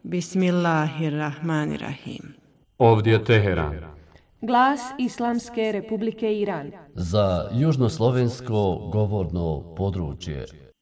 Bismillahirrahmanirrahim. Ovdje je Teheran. Glas Islamske Republike Iran. Za južnoslovensko govorno područje.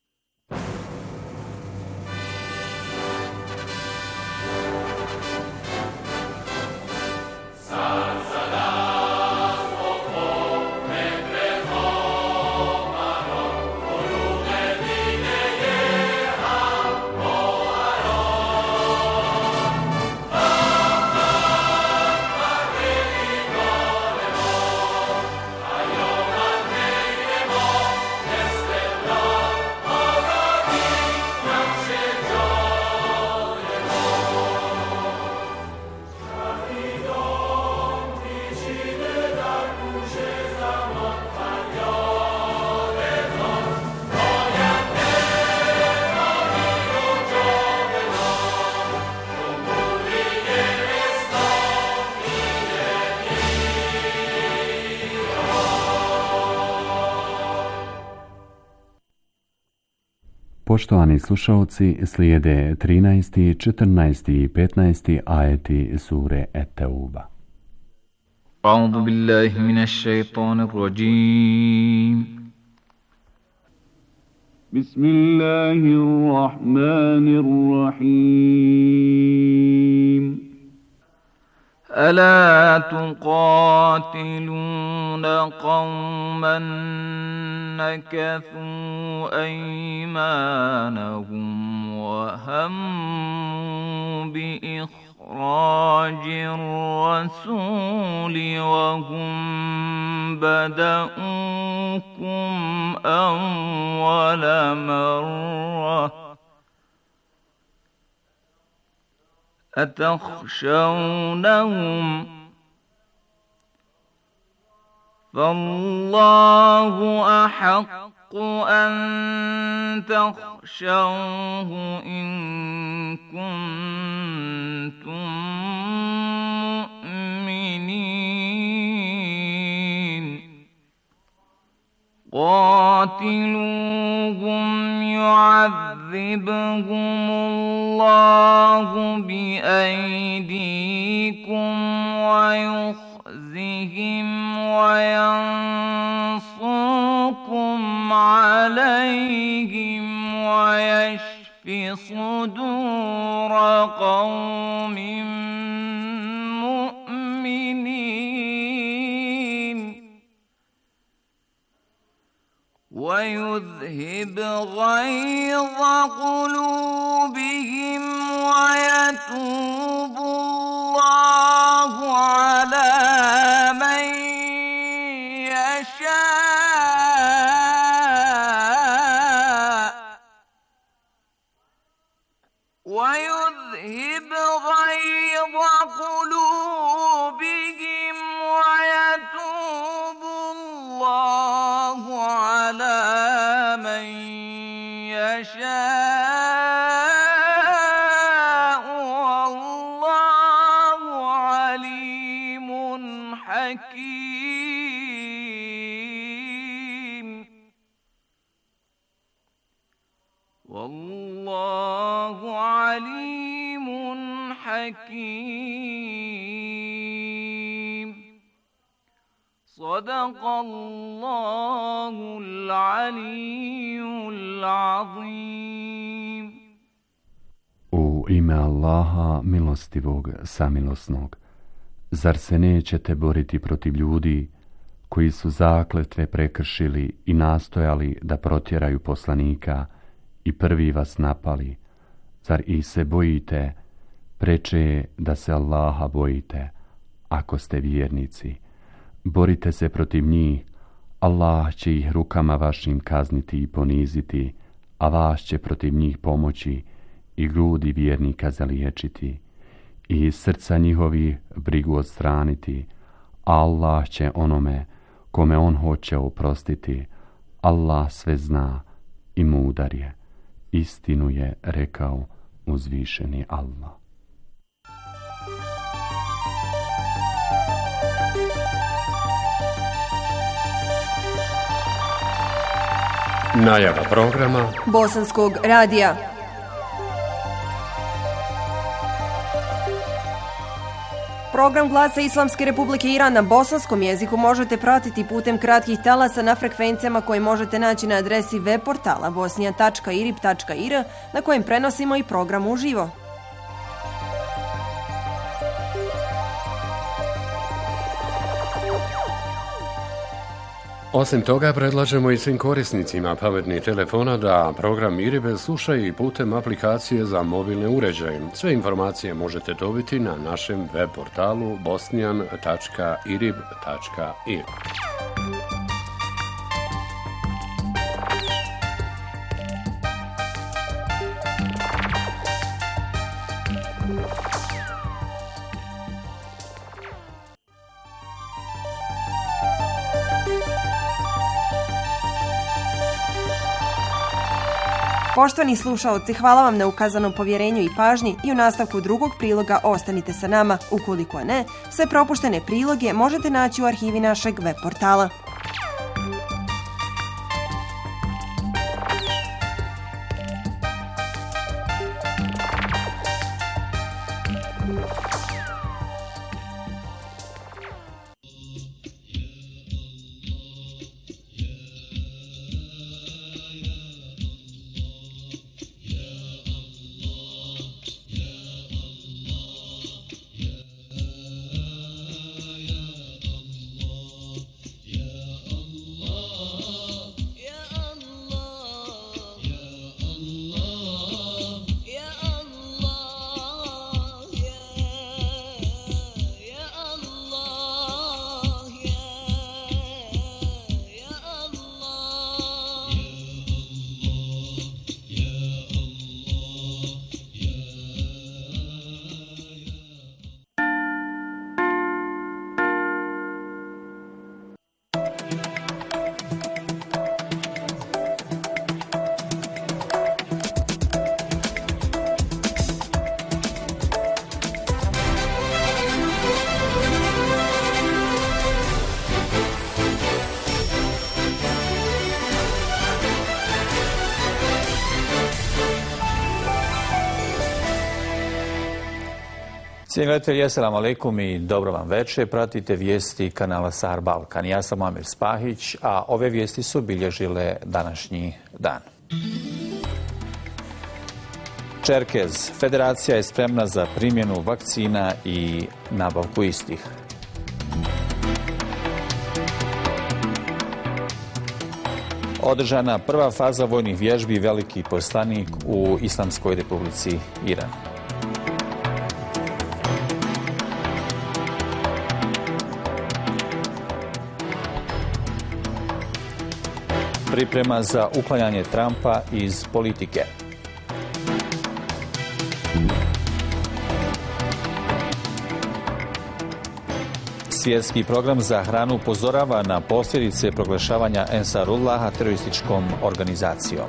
Poštovani slušalci, slijede 13., 14. i 15. ajeti sure Et-Tauba. A'udhu billahi minash shaitanir rajim. Bismillahirrahmanirrahim. ألا تقاتلون قوما نكثوا أيمانهم وهموا بإخراج الرسول وهم بدأوكم أول مرة أتخشونهم فالله أحق أن تخشوه إن كنتم مؤمنين قاتلوهم يعذبهم الله بأيديكم ويخزهم وينصركم عليهم ويشف صدور قوم مؤمنين ويذهب غيظ قلوبهم ويتوب الله على من يشاء ويذهب غيظ قلوبهم ويتوب الله على من يشاء والله عليم حكيم والله عليم حكيم صدق الله العلي العظيم. U ime Allaha milostivog samilosnog, zar se nećete boriti protiv ljudi koji su zakletve prekršili i nastojali da protjeraju poslanika i prvi vas napali? Zar ih se bojite? Preče je da se Allaha bojite, ako ste vjernici. Borite se protiv njih, Allah će ih rukama vašim kazniti i poniziti, a vas će protiv njih pomoći i grudi vjernika zaliječiti i iz srca njihovi brigu odstraniti. Allah će onome kome on hoće oprostiti. Allah sve zna i mudar je. Istinu je rekao uzvišeni Allah. Najava programa Bosanskog radija. Program Glasa Islamske Republike Iran na bosanskom jeziku možete pratiti putem kratkih talasa na frekvencijama koje možete naći na adresi web portala bosnija.irib.ir na kojem prenosimo i program uživo. Osim toga, predlažemo i svim korisnicima pametnih telefona da program IRIB slušaju i putem aplikacije za mobilne uređaje. Sve informacije možete dobiti na našem web portalu bosnian.irib.ir. Poštovani slušaoci, hvala vam na ukazanom povjerenju i pažnji i u nastavku drugog priloga ostanite sa nama. Ukoliko ne, sve propuštene priloge možete naći u arhivi našeg web portala. Cijenjeni gledatelji, assalamu alaikum i dobro vam večer. Pratite vijesti kanala Sahar Balkan. Ja sam Amir Spahić, a ove vijesti su bilježile današnji dan. Čerkez. Federacija je spremna za primjenu vakcina i nabavku istih. Održana prva faza vojnih vježbi Veliki poslanik u Islamskoj Republici Iran. Priprema za uklanjanje Trumpa iz politike. Svjetski program za hranu upozorava na posljedice proglašavanja Ensarullaha terorističkom organizacijom.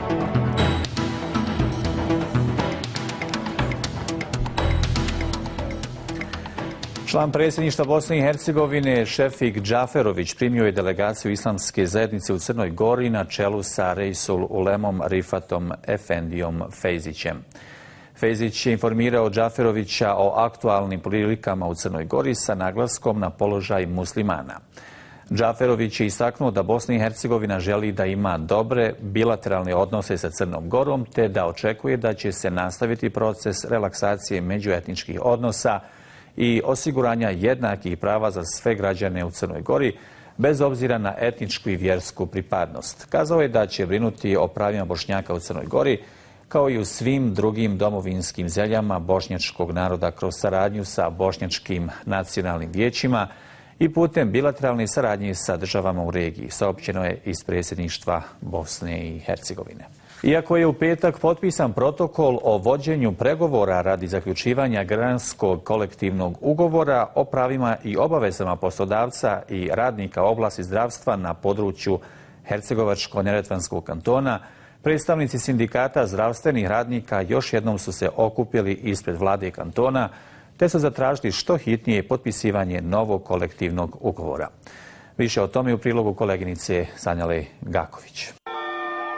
Član predsjedništva Bosne i Hercegovine Šefik Džaferović primio je delegaciju Islamske zajednice u Crnoj Gori na čelu sa Reisul Ulemom Rifatom Efendijom Fejzićem. Fejzić je informirao Džaferovića o aktualnim prilikama u Crnoj Gori sa naglaskom na položaj muslimana. Džaferović je istaknuo da Bosna i Hercegovina želi da ima dobre bilateralne odnose sa Crnom Gorom te da očekuje da će se nastaviti proces relaksacije međuetničkih odnosa i osiguranja jednakih prava za sve građane u Crnoj Gori, bez obzira na etničku i vjersku pripadnost. Kazao je da će brinuti o pravima Bošnjaka u Crnoj Gori, kao i u svim drugim domovinskim zemljama bošnjačkog naroda kroz saradnju sa bošnjačkim nacionalnim vijećima i putem bilateralne saradnje sa državama u regiji, saopćeno je iz predsjedništva Bosne i Hercegovine. Iako je u petak potpisan protokol o vođenju pregovora radi zaključivanja granskog kolektivnog ugovora o pravima i obavezama poslodavca i radnika u oblasti zdravstva na području Hercegovačko-neretvanskog kantona, predstavnici sindikata zdravstvenih radnika još jednom su se okupili ispred vlade kantona te su zatražili što hitnije potpisivanje novog kolektivnog ugovora. Više o tome u prilogu koleginice Sanjale Gaković.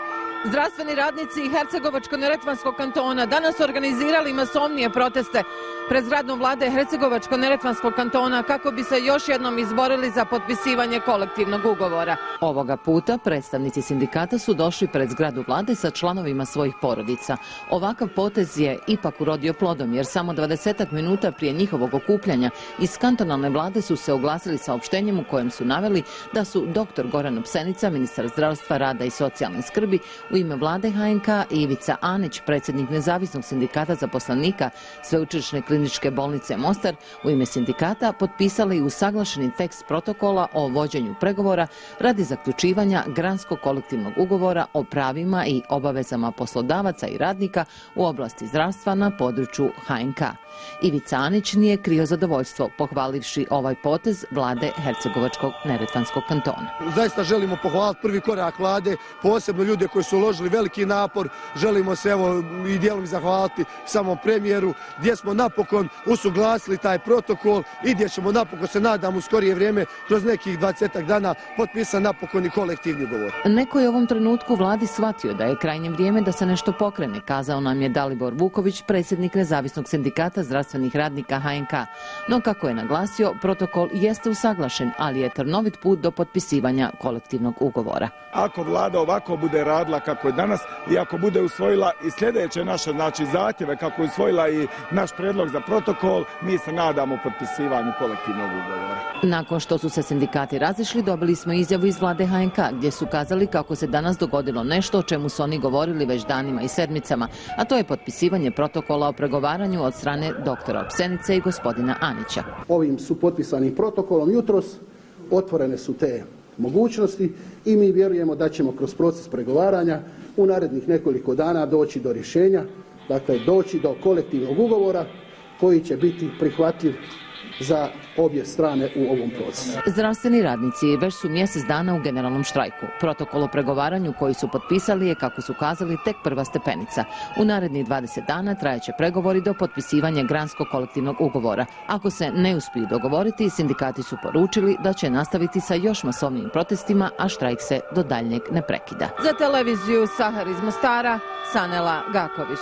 Zdravstveni radnici Hercegovačko-neretvanskog kantona danas organizirali masovnije proteste pred zgradom vlade Hercegovačko-neretvanskog kantona kako bi se još jednom izborili za potpisivanje kolektivnog ugovora. Ovoga puta predstavnici sindikata su došli pred zgradu vlade sa članovima svojih porodica. Ovakav potez je ipak urodio plodom jer samo 20 minuta prije njihovog okupljanja iz kantonalne vlade su se oglasili saopštenjem u kojem su naveli da su dr. Goran Opsenica, ministar zdravstva, rada i socijalne skrbi, u ime vlade HNK i Ivica Anić, predsjednik Nezavisnog sindikata zaposlenika Sveučilišne kliničke bolnice Mostar, u ime sindikata potpisali usaglašeni tekst protokola o vođenju pregovora radi zaključivanja granskog kolektivnog ugovora o pravima i obavezama poslodavaca i radnika u oblasti zdravstva na području HNK. Ivica Anić nije krio zadovoljstvo pohvalivši ovaj potez vlade Hercegovačkog neretvanskog kantona. Zaista želimo pohvaliti prvi korak vlade, posebno ljude koji su uložili veliki napor. Želimo se i dijelom zahvaliti samom premijeru gdje smo napokon usuglasili taj protokol i gdje ćemo napokon, se nadam, u skorije vrijeme kroz nekih 20 dana potpisati napokon i kolektivni ugovor. Neko je u ovom trenutku vladi shvatio da je krajnje vrijeme da se nešto pokrene, kazao nam je Dalibor Vuković, predsjednik Nezavisnog sindikata zdravstvenih radnika HNK. No, kako je naglasio, protokol jeste usaglašen, ali je trnovit put do potpisivanja kolektivnog ugovora. Ako vlada ovako bude radila kako je danas i ako bude usvojila i sljedeće naše zahtjeve, kako je usvojila i naš prijedlog za protokol, mi se nadamo potpisivanju kolektivnog ugovora. Nakon što su se sindikati razišli, dobili smo izjavu iz vlade HNK gdje su kazali kako se danas dogodilo nešto o čemu su oni govorili već danima i sedmicama, a to je potpisivanje protokola o pregovaranju od strane doktora Opsenice i gospodina Anića. Ovim su potpisanim protokolom jutros otvorene su te mogućnosti i mi vjerujemo da ćemo kroz proces pregovaranja u narednih nekoliko dana doći do rješenja, dakle doći do kolektivnog ugovora koji će biti prihvatljiv za obje strane u ovom procesu. Zdravstveni radnici već su mjesec dana u generalnom štrajku. Protokol o pregovaranju koji su potpisali je, kako su kazali, tek prva stepenica. U narednih 20 dana trajaće pregovori do potpisivanja granskog kolektivnog ugovora. Ako se ne uspiju dogovoriti, sindikati su poručili da će nastaviti sa još masovnijim protestima, a štrajk se do daljnjeg ne prekida. Za televiziju Sahar iz Mostara, Sanela Gaković.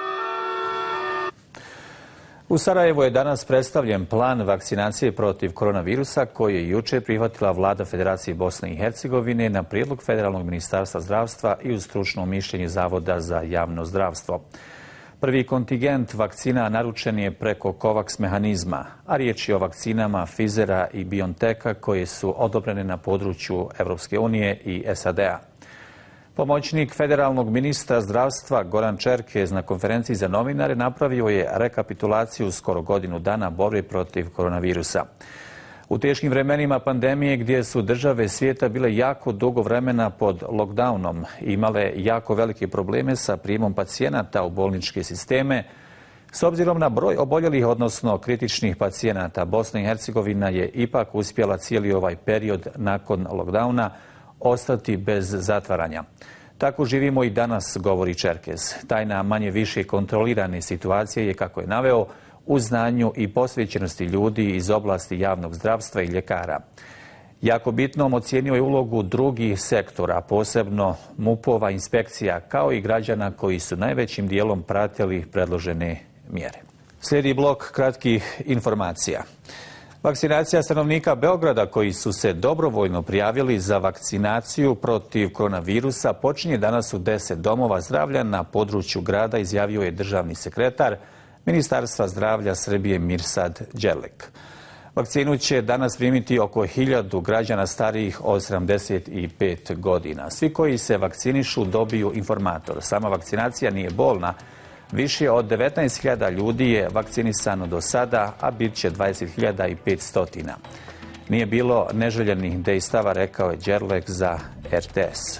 U Sarajevu je danas predstavljen plan vakcinacije protiv koronavirusa koji je jučer prihvatila vlada Federacije Bosne i Hercegovine na prijedlog Federalnog ministarstva zdravstva i uz stručno mišljenje Zavoda za javno zdravstvo. Prvi kontingent vakcina naručen je preko COVAX mehanizma, a riječ je o vakcinama Pfizera i BioNTecha koje su odobrene na području Europske unije i SAD-a. Pomoćnik federalnog ministra zdravstva Goran Čerkez na konferenciji za novinare napravio je rekapitulaciju skoro godinu dana borbe protiv koronavirusa. U teškim vremenima pandemije gdje su države svijeta bile jako dugo vremena pod lockdownom i imale jako velike probleme sa prijemom pacijenata u bolničke sisteme, s obzirom na broj oboljelih, odnosno kritičnih pacijenata, Bosna i Hercegovina je ipak uspjela cijeli ovaj period nakon lockdowna ostati bez zatvaranja. Tako živimo i danas, govori Čerkez. Tajna manje više kontrolirane situacije je, kako je naveo, u znanju i posvećenosti ljudi iz oblasti javnog zdravstva i ljekara. Jako bitnom ocijenio je ulogu drugih sektora, posebno MUP-ova inspekcija, kao i građana koji su najvećim dijelom pratili predložene mjere. Slijedi blok kratkih informacija. Vakcinacija stanovnika Beograda koji su se dobrovoljno prijavili za vakcinaciju protiv koronavirusa počinje danas u 10 domova zdravlja na području grada, izjavio je državni sekretar Ministarstva zdravlja Srbije Mirsad Đerlek. Vakcinu će danas primiti oko 1000 građana starijih od 75 godina. Svi koji se vakcinišu dobiju informator. Sama vakcinacija nije bolna. Više od 19.000 ljudi je vakcinisano do sada, a bit će 20.500. Nije bilo neželjenih dejstava, rekao je Đerlek za RTS.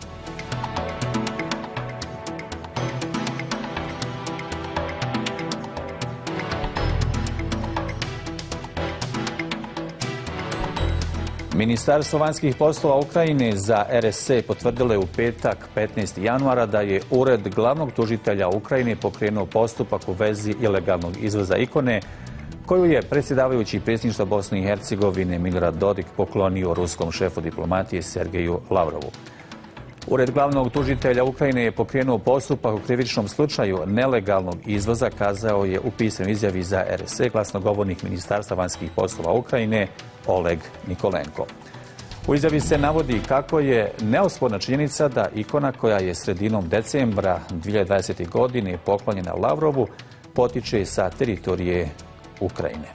Ministarstvo vanjskih poslova Ukrajine za RSC potvrdilo je u petak 15. januara da je Ured glavnog tužitelja Ukrajine pokrenuo postupak u vezi ilegalnog izvoza ikone koju je predsjedavajući predsjedništva Bosne i Hercegovine Milorad Dodik poklonio ruskom šefu diplomatije Sergeju Lavrovu. Ured glavnog tužitelja Ukrajine je pokrenuo postupak u krivičnom slučaju nelegalnog izvoza, kazao je u pisanoj izjavi za RS glasnogovornik Ministarstva vanjskih poslova Ukrajine Oleg Nikolenko. U izjavi se navodi kako je neosporna činjenica da ikona koja je sredinom decembra 2020. godine poklonjena Lavrovu potiče sa teritorije Ukrajine.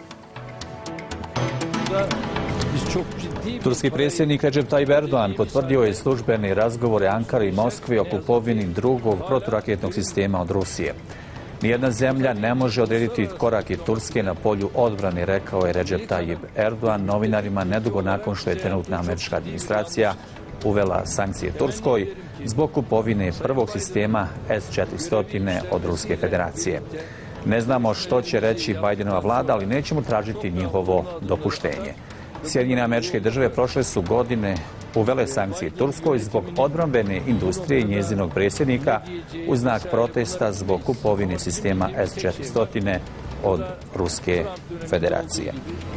Turski predsjednik Recep Tayyip Erdogan potvrdio je službene razgovore Ankare i Moskve o kupovini drugog proturaketnog sistema od Rusije. Nijedna zemlja ne može odrediti korake Turske na polju odbrane, rekao je Recep Tayyip Erdogan novinarima nedugo nakon što je trenutna američka administracija uvela sankcije Turskoj zbog kupovine prvog sistema S-400 od Ruske federacije. Ne znamo što će reći Bidenova vlada, ali nećemo tražiti njihovo dopuštenje. Sjedinjene Američke Države prošle su godine uvele sankcije Turskoj zbog odbrambene industrije i njezinog predsjednika u znak protesta zbog kupovine sistema S-400 od Ruske federacije.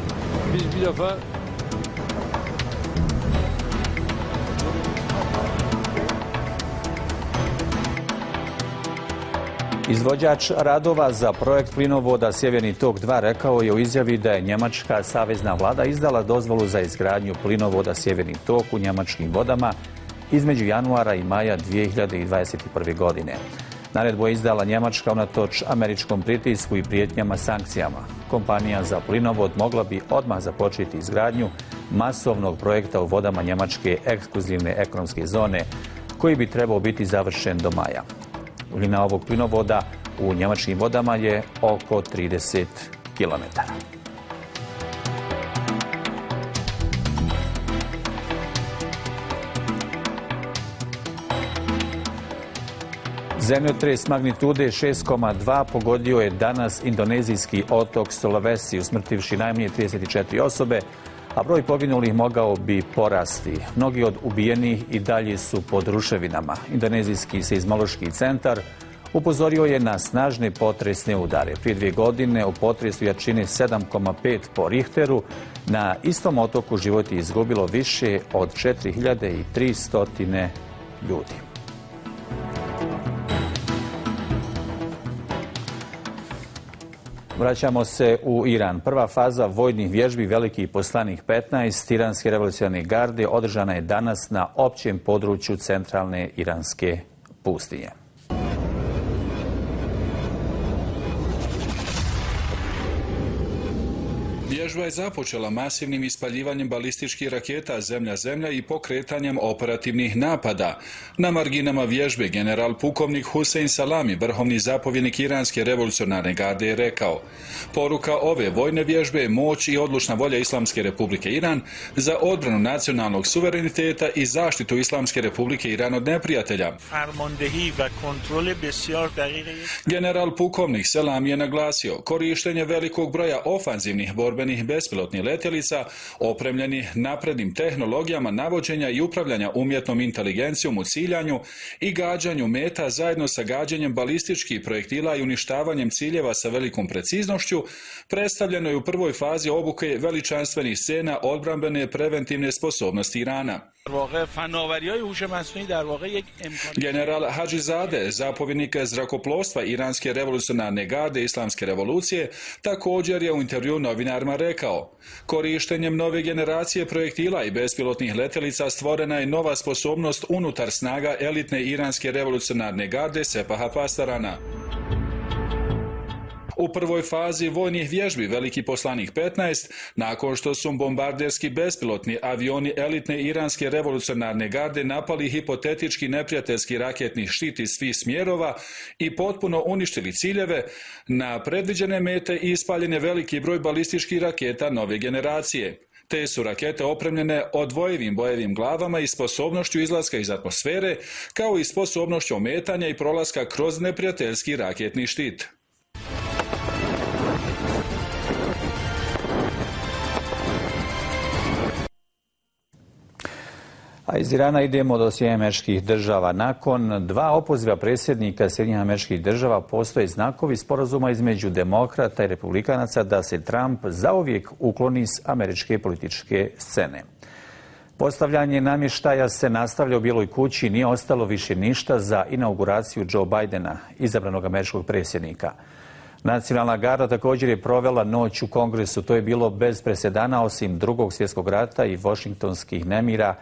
Izvođač radova za projekt plinovoda Sjeverni tok 2 rekao je u izjavi da je njemačka savezna vlada izdala dozvolu za izgradnju plinovoda Sjeverni tok u njemačkim vodama između januara i maja 2021. godine. Naredbu je izdala Njemačka unatoč američkom pritisku i prijetnjama sankcijama. Kompanija za plinovod mogla bi odmah započeti izgradnju masovnog projekta u vodama njemačke ekskluzivne ekonomske zone, koji bi trebao biti završen do maja. Duljina ovog plinovoda u njemačkim vodama je oko 30 km. Zemljotres magnitude 6,2 pogodio je danas indonezijski otok Sulawesi, usmrtivši najmanje 34 osobe, a broj poginulih mogao bi porasti. Mnogi od ubijenih i dalje su pod ruševinama. Indonezijski seizmološki centar upozorio je na snažne potresne udare. Prije 2 godine u potresu jačine 7,5 po Richteru na istom otoku život je izgubilo više od 4300 ljudi. Vraćamo se u Iran. Prva faza vojnih vježbi Veliki poslanik 15 Iranske revolucionarne garde održana je danas na općem području centralne iranske pustinje. Vježba je započela masivnim ispaljivanjem balističkih raketa zemlja-zemlja i pokretanjem operativnih napada. Na marginama vježbe general pukovnik Husein Salami, vrhovni zapovjednik Iranske revolucionarne garde, je rekao: poruka ove vojne vježbe je moć i odlučna volja Islamske republike Iran za odbranu nacionalnog suvereniteta i zaštitu Islamske republike Iran od neprijatelja. General pukovnik Salami je naglasio korištenje velikog broja ofanzivnih borbenih bespilotnih letjelica opremljenih naprednim tehnologijama navođenja i upravljanja umjetnom inteligencijom u ciljanju i gađanju meta zajedno sa gađanjem balističkih projektila i uništavanjem ciljeva sa velikom preciznošću predstavljeno je u prvoj fazi obuke veličanstvenih scena odbrambene preventivne sposobnosti Irana. General Hadžizade, zapovjednik zrakoplovstva Iranske revolucionarne garde Islamske revolucije, također je u intervju novinarima rekao: korištenjem nove generacije projektila i bespilotnih letjelica stvorena je nova sposobnost unutar snaga elitne Iranske revolucionarne garde Sepaha Pastarana. U prvoj fazi vojnih vježbi Veliki poslanik 15, nakon što su bombarderski bespilotni avioni elitne Iranske revolucionarne garde napali hipotetički neprijateljski raketni štit iz svih smjerova i potpuno uništili ciljeve, na predviđene mete ispaljen je veliki broj balističkih raketa nove generacije. Te su rakete opremljene odvojivim bojevim glavama i sposobnošću izlaska iz atmosfere, kao i sposobnošću ometanja i prolaska kroz neprijateljski raketni štit. A iz Irana idemo do Sjedinjenih Američkih Država. Nakon 2 opoziva predsjednika Sjedinjenih Američkih Država postoje znakovi sporazuma između demokrata i republikanaca da se Trump zauvijek ukloni s američke političke scene. Postavljanje namještaja se nastavlja u Bijeloj kući, nije ostalo više ništa za inauguraciju Joe Bidena, izabranog američkog predsjednika. Nacionalna garda također je provela noć u Kongresu. To je bilo bez presedana osim Drugog svjetskog rata i Washingtonskih nemira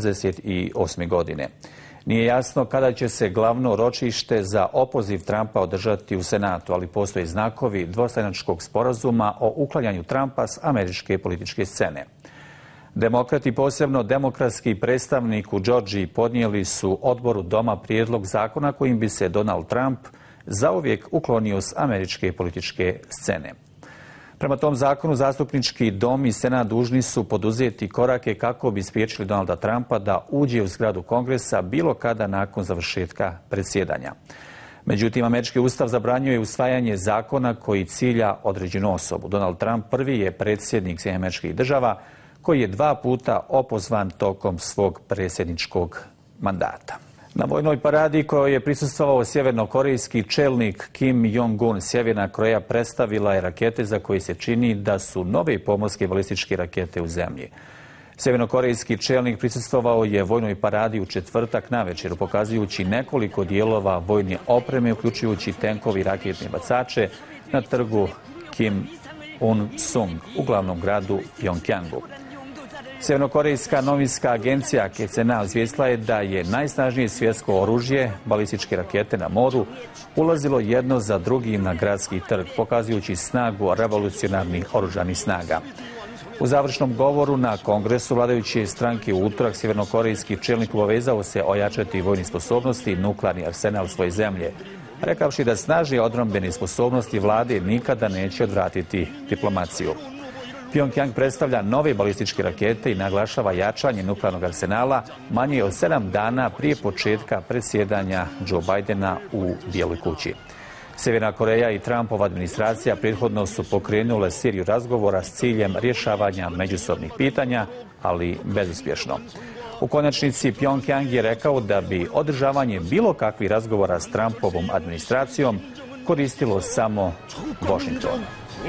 1968. godine. Nije jasno kada će se glavno ročište za opoziv Trumpa održati u Senatu, ali postoje znakovi dvostranačkog sporazuma o uklanjanju Trumpa s američke političke scene. Demokrati, posebno demokratski predstavnik u Džordžiji, podnijeli su odboru doma prijedlog zakona kojim bi se Donald Trump zauvijek uklonio s američke političke scene. Prema tom zakonu, zastupnički dom i Senat dužni su poduzeti korake kako bi spriječili Donalda Trumpa da uđe u zgradu Kongresa bilo kada nakon završetka predsjedanja. Međutim, američki ustav zabranjuje usvajanje zakona koji cilja određenu osobu. Donald Trump prvi je predsjednik Sjedinjenih Država koji je 2 puta opozvan tokom svog predsjedničkog mandata. Na vojnoj paradi kojoj je prisustvovao sjevernokorejski čelnik Kim Jong-un, Sjeverna Koreja predstavila je rakete za koje se čini da su nove pomorske balističke rakete u zemlji. Sjevernokorejski čelnik prisustvovao je vojnoj paradi u četvrtak navečer, pokazujući nekoliko dijelova vojne opreme, uključujući tenkovi i raketne bacače na trgu Kim Un-sung u glavnom gradu Pjongjangu. Sjevernokorejska novinska agencija KCNA izvijestila je da je najsnažnije svjetsko oružje, balističke rakete na moru, ulazilo jedno za drugim na gradski trg, pokazujući snagu revolucionarnih oružanih snaga. U završnom govoru na Kongresu vladajuće stranke u utorak sjevernokorejski čelnik obavezao se ojačati vojne sposobnosti i nuklearni arsenal svoje zemlje, rekavši da snažnije odbrambene sposobnosti vlade nikada neće odvratiti diplomaciju. Pjongjang predstavlja nove balističke rakete i naglašava jačanje nuklearnog arsenala manje od 7 dana prije početka predsjedanja Joe Bidena u Bijeloj kući. Sjeverna Koreja i Trumpova administracija prethodno su pokrenule seriju razgovora s ciljem rješavanja međusobnih pitanja, ali bezuspješno. U konačnici Pjongjang je rekao da bi održavanje bilo kakvih razgovora s Trumpovom administracijom koristilo samo Washingtonu.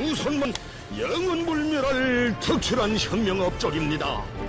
영원불멸할 특출한 혁명업적입니다.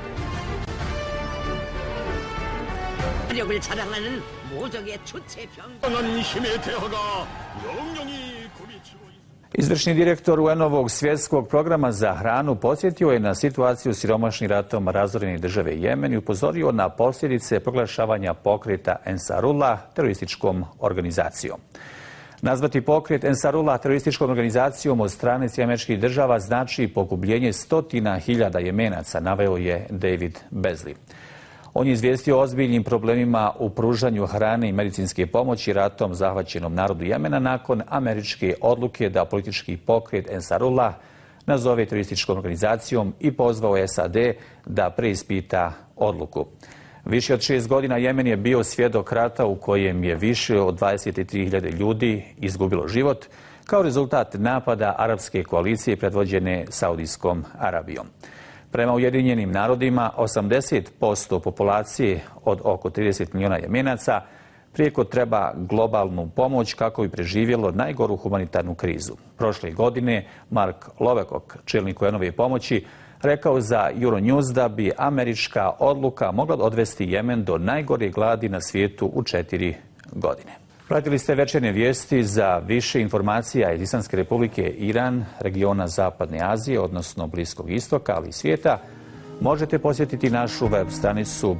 력을 자랑하는 모적의 주체병 힘의 대화가 영영이 굽이치고 Izvršni direktor UN-ovog svjetskog programa za hranu podsjetio je na situaciju siromašnih ratom razorene države Jemen i upozorio na posljedice proglašavanja pokreta Ensarullah terorističkom organizacijom. Nazvati pokret Ensarullah terorističkom organizacijom od strane Sjedinjenih Država znači pogubljenje 100.000 Jemenaca, naveo je David Beasley. On je izvijestio o ozbiljnim problemima u pružanju hrane i medicinske pomoći ratom zahvaćenom narodu Jemena nakon američke odluke da politički pokret Ensarullah nazove terorističkom organizacijom i pozvao SAD da preispita odluku. Više od 6 godina Jemen je bio svjedok rata u kojem je više od 23.000 ljudi izgubilo život kao rezultat napada arapske koalicije predvođene Saudijskom Arabijom. Prema Ujedinjenim narodima, 80% populacije od oko 30 milijuna Jemenaca prijeko treba globalnu pomoć kako bi preživjelo najgoru humanitarnu krizu. Prošle godine Mark Lowcock, čelnik UN-ove pomoći, rekao za Euronews da bi američka odluka mogla odvesti Jemen do najgore gladi na svijetu u 4 godine. Pratili ste večernje vijesti. Za više informacija iz Islamske Republike Iran, regiona Zapadne Azije, odnosno Bliskog istoka, ali i svijeta, možete posjetiti našu web stranicu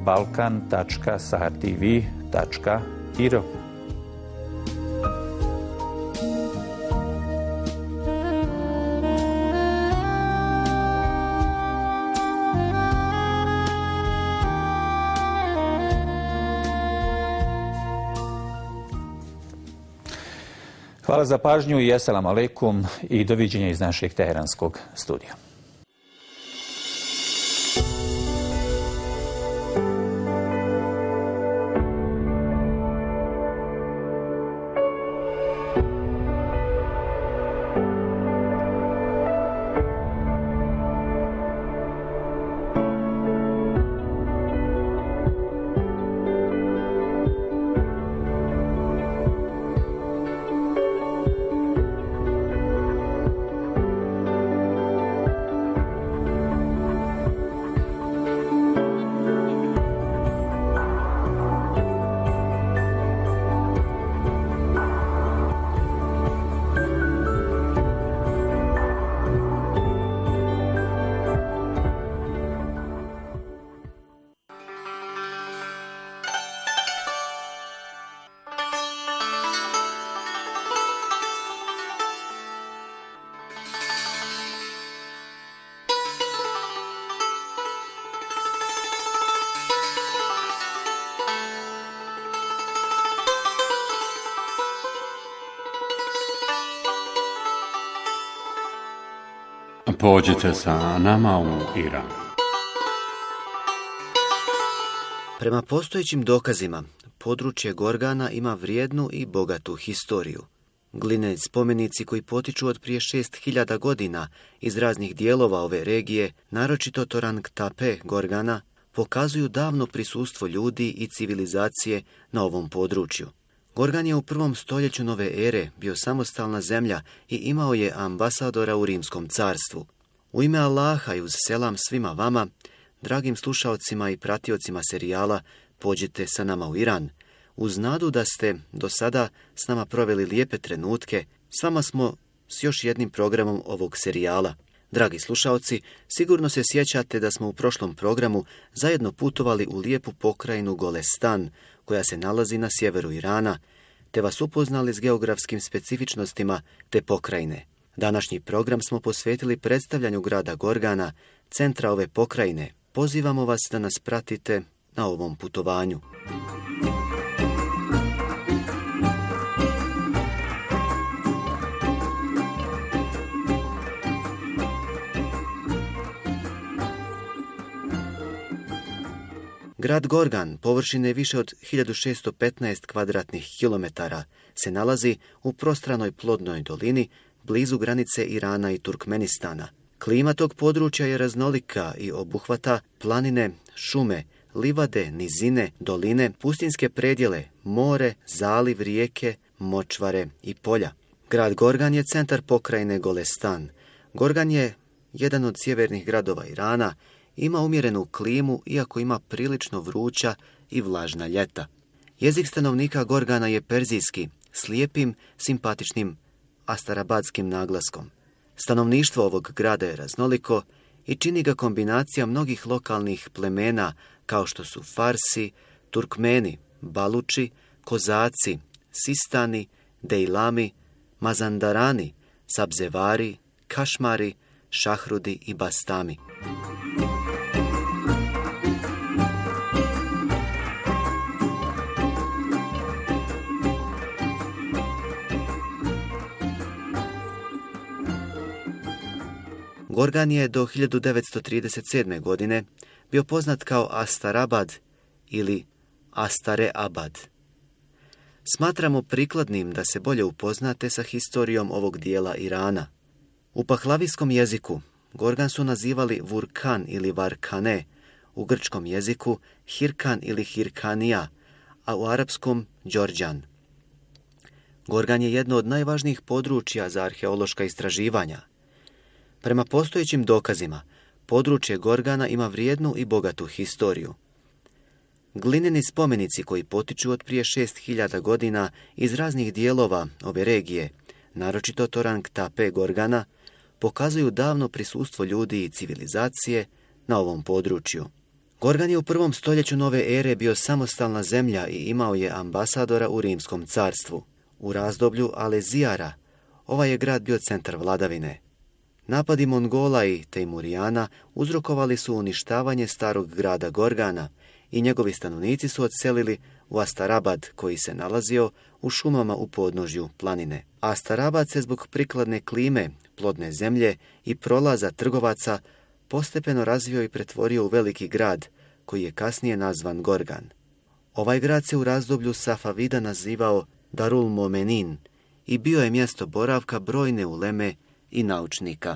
balkan.sahartv.ir. Hvala za pažnju i assalamu alaikum i doviđenja iz našeg teheranskog studija. Pođite sa nama u Iran. Prema postojećim dokazima, područje Gorgana ima vrijednu i bogatu historiju. Glineni spomenici koji potiču od prije 6000 godina iz raznih dijelova ove regije, naročito Torang Tape Gorgana, pokazuju davno prisustvo ljudi i civilizacije na ovom području. Gorgan je u 1. stoljeću nove ere bio samostalna zemlja i imao je ambasadora u Rimskom carstvu. U ime Allaha i uz selam svima vama, dragim slušaocima i pratiocima serijala, pođite sa nama u Iran. Uz nadu da ste do sada s nama proveli lijepe trenutke, s vama smo s još jednim programom ovog serijala. Dragi slušaoci, sigurno se sjećate da smo u prošlom programu zajedno putovali u lijepu pokrajinu Golestan, koja se nalazi na sjeveru Irana, te vas upoznali s geografskim specifičnostima te pokrajine. Današnji program smo posvetili predstavljanju grada Gorgana, centra ove pokrajine. Pozivamo vas da nas pratite na ovom putovanju. Grad Gorgan, površine više od 1615 kvadratnih kilometara, se nalazi u prostranoj plodnoj dolini blizu granice Irana i Turkmenistana. Klima tog područja je raznolika i obuhvata planine, šume, livade, nizine, doline, pustinske predjele, more, zaliv, rijeke, močvare i polja. Grad Gorgan je centar pokrajine Golestan. Gorgan je jedan od sjevernih gradova Irana, ima umjerenu klimu, iako ima prilično vruća i vlažna ljeta. Jezik stanovnika Gorgana je perzijski, s lijepim, simpatičnim astarabadskim naglaskom. Stanovništvo ovog grada je raznoliko i čini ga kombinacija mnogih lokalnih plemena kao što su Farsi, Turkmeni, Baluči, Kozaci, Sistani, Dejlami, Mazandarani, Sabzevari, Kašmari, Šahrudi i Bastami. Gorgan je do 1937. godine bio poznat kao Astarabad ili Astare-abad. Smatramo prikladnim da se bolje upoznate sa historijom ovog dijela Irana. U pahlavijskom jeziku Gorgan su nazivali Vurkan ili Varkane, u grčkom jeziku Hirkan ili Hirkanija, a u arapskom Đorđan. Gorgan je jedno od najvažnijih područja za arheološka istraživanja. Prema postojećim dokazima, područje Gorgana ima vrijednu i bogatu historiju. Glineni spomenici koji potiču od prije 6000 godina iz raznih dijelova ove regije, naročito Torang Tape Gorgana, pokazuju davno prisustvo ljudi i civilizacije na ovom području. Gorgan je u 1. stoljeću nove ere bio samostalna zemlja i imao je ambasadora u Rimskom carstvu. U razdoblju Alezijara ovaj je grad bio centar vladavine. Napadi Mongola i Tejmurijana uzrokovali su uništavanje starog grada Gorgana i njegovi stanovnici su odselili u Astarabad, koji se nalazio u šumama u podnožju planine. Astarabad se zbog prikladne klime, plodne zemlje i prolaza trgovaca postepeno razvio i pretvorio u veliki grad, koji je kasnije nazvan Gorgan. Ovaj grad se u razdoblju Safavida nazivao Darul Momenin i bio je mjesto boravka brojne uleme i naučnika.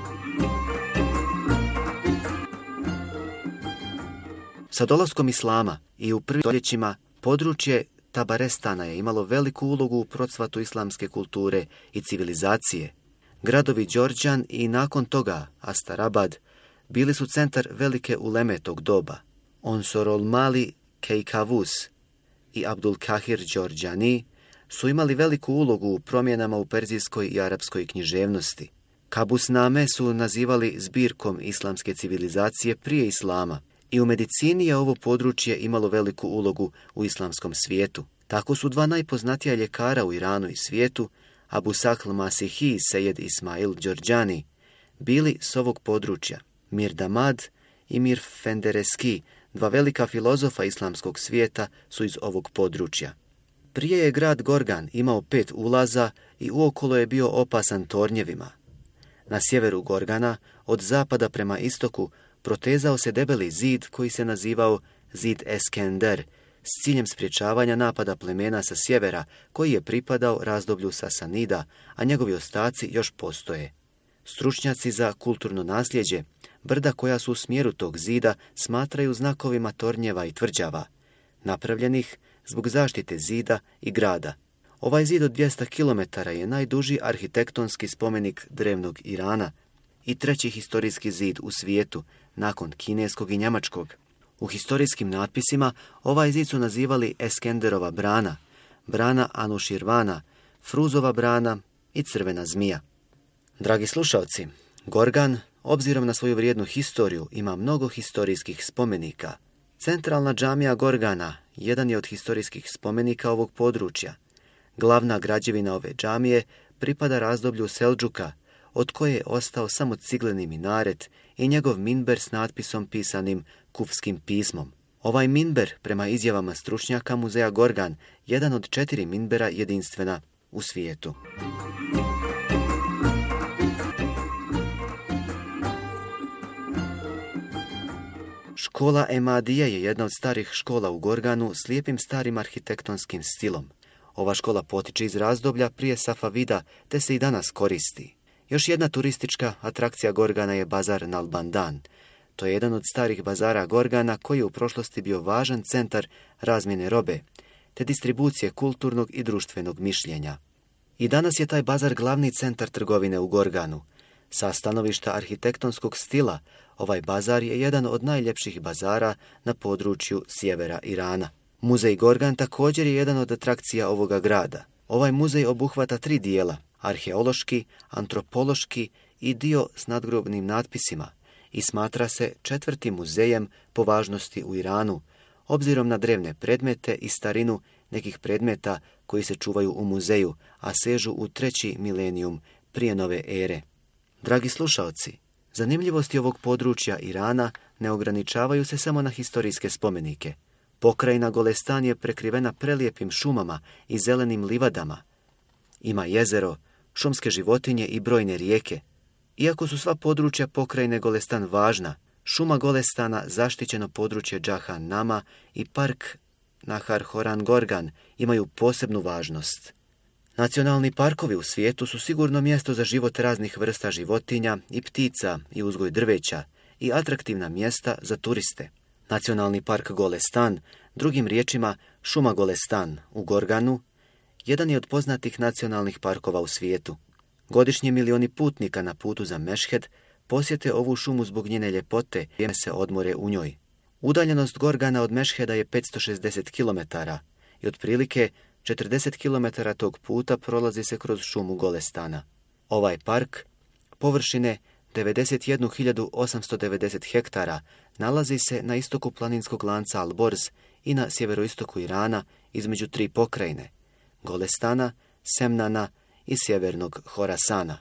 Sa dolaskom islama i u prvim stoljećima područje Tabarestana je imalo veliku ulogu u procvatu islamske kulture i civilizacije. Gradovi Đorđan i nakon toga Astarabad bili su centar velike uleme tog doba. Onsorol Mali Kejkavus i Abdul Kahir Đorđani su imali veliku ulogu u promjenama u perzijskoj i arapskoj književnosti. Kabusname su nazivali zbirkom islamske civilizacije prije islama i u medicini je ovo područje imalo veliku ulogu u islamskom svijetu. Tako su dva najpoznatija ljekara u Iranu i svijetu, Abu Sahl Masihi i Sejed Ismail Đorđani, bili s ovog područja. Mir Damad i Mir Fendereski, dva velika filozofa islamskog svijeta, su iz ovog područja. Prije je grad Gorgan imao 5 ulaza i uokolo je bio opasan tornjevima. Na sjeveru Gorgana, od zapada prema istoku, protezao se debeli zid koji se nazivao zid Eskender, s ciljem sprječavanja napada plemena sa sjevera, koji je pripadao razdoblju Sasanida, a njegovi ostaci još postoje. Stručnjaci za kulturno nasljeđe, brda koja su u smjeru tog zida smatraju znakovima tornjeva i tvrđava, napravljenih zbog zaštite zida i grada. Ovaj zid od 200 km je najduži arhitektonski spomenik drevnog Irana i treći historijski zid u svijetu, nakon kineskog i njemačkog. U historijskim natpisima ovaj zid su nazivali Eskenderova brana, brana Anuširvana, Fruzova brana i crvena zmija. Dragi slušalci, Gorgan, obzirom na svoju vrijednu historiju, ima mnogo historijskih spomenika. Centralna džamija Gorgana jedan je od historijskih spomenika ovog područja. Glavna građevina ove džamije pripada razdoblju Seldžuka, od koje je ostao samo cigleni minaret i njegov minber s natpisom pisanim kufskim pismom. Ovaj minber, prema izjavama stručnjaka muzeja Gorgan, jedan od 4 minbera jedinstvena u svijetu. Škola Emadije je jedna od starih škola u Gorganu s lijepim starim arhitektonskim stilom. Ova škola potiče iz razdoblja prije Safavida, te se i danas koristi. Još jedna turistička atrakcija Gorgana je bazar Nalbandan. To je jedan od starih bazara Gorgana koji je u prošlosti bio važan centar razmjene robe, te distribucije kulturnog i društvenog mišljenja. I danas je taj bazar glavni centar trgovine u Gorganu. Sa stanovišta arhitektonskog stila, ovaj bazar je jedan od najljepših bazara na području sjevera Irana. Muzej Gorgan također je jedan od atrakcija ovoga grada. Ovaj muzej obuhvata 3 dijela, arheološki, antropološki i dio s nadgrobnim natpisima, i smatra se 4. muzejem po važnosti u Iranu, obzirom na drevne predmete i starinu nekih predmeta koji se čuvaju u muzeju, a sežu u 3. milenijum prije nove ere. Dragi slušaoci, zanimljivosti ovog područja Irana ne ograničavaju se samo na historijske spomenike. Pokrajina Golestan je prekrivena prelijepim šumama i zelenim livadama. Ima jezero, šumske životinje i brojne rijeke. Iako su sva područja pokrajine Golestan važna, šuma Golestana, zaštićeno područje Džahan Nama i park Nahar Horan Gorgan imaju posebnu važnost. Nacionalni parkovi u svijetu su sigurno mjesto za život raznih vrsta životinja i ptica i uzgoj drveća i atraktivna mjesta za turiste. Nacionalni park Golestan, drugim riječima šuma Golestan u Gorganu, jedan je od poznatih nacionalnih parkova u svijetu. Godišnje milioni putnika na putu za Mešhed posjete ovu šumu zbog njene ljepote i se odmore u njoj. Udaljenost Gorgana od Mešheda je 560 km i otprilike 40 km tog puta prolazi se kroz šumu Golestana. Ovaj park, površine 91.890 hektara, nalazi se na istoku planinskog lanca Alborz i na sjeveroistoku Irana između 3 pokrajine, Golestana, Semnana i sjevernog Horasana.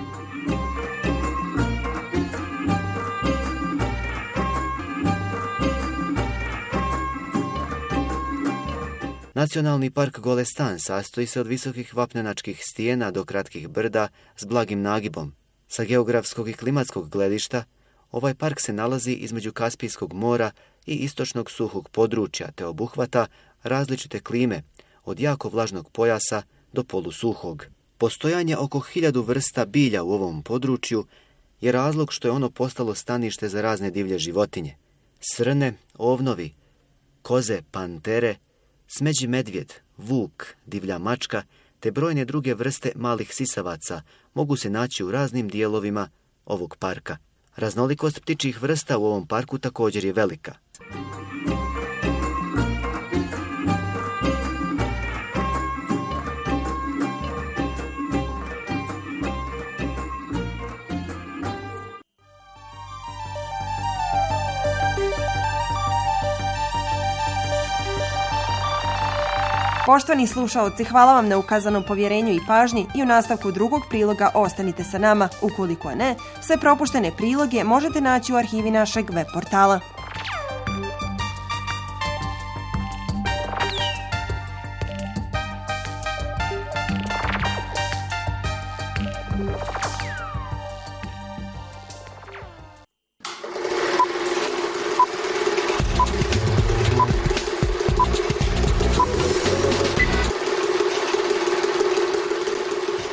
Nacionalni park Golestan sastoji se od visokih vapnenačkih stijena do kratkih brda s blagim nagibom. Sa geografskog i klimatskog gledišta, ovaj park se nalazi između Kaspijskog mora i istočnog suhog područja, te obuhvata različite klime, od jako vlažnog pojasa do polusuhog. Postojanje oko 1000 vrsta bilja u ovom području je razlog što je ono postalo stanište za razne divlje životinje. Srne, ovnovi, koze, pantere, smeđi medvjed, vuk, divlja mačka te brojne druge vrste malih sisavaca mogu se naći u raznim dijelovima ovog parka. Raznolikost ptičjih vrsta u ovom parku također je velika. Poštovani slušaoci, hvala vam na ukazanom povjerenju i pažnji i u nastavku drugog priloga ostanite sa nama. Ukoliko ne, sve propuštene priloge možete naći u arhivi našeg web portala.